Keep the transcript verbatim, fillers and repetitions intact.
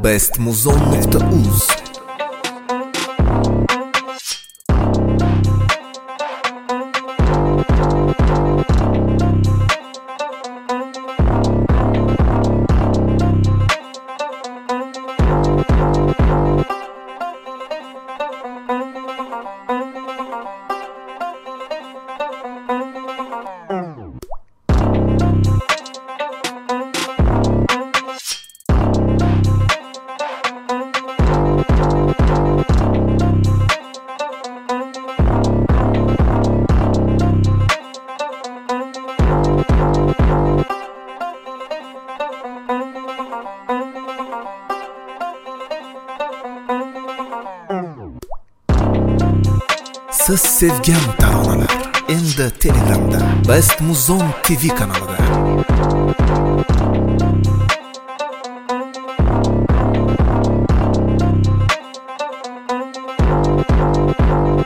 best muzon nuqta uz. Siz sevgan taronalar endi Telegramda Best Muzon T V kanalida.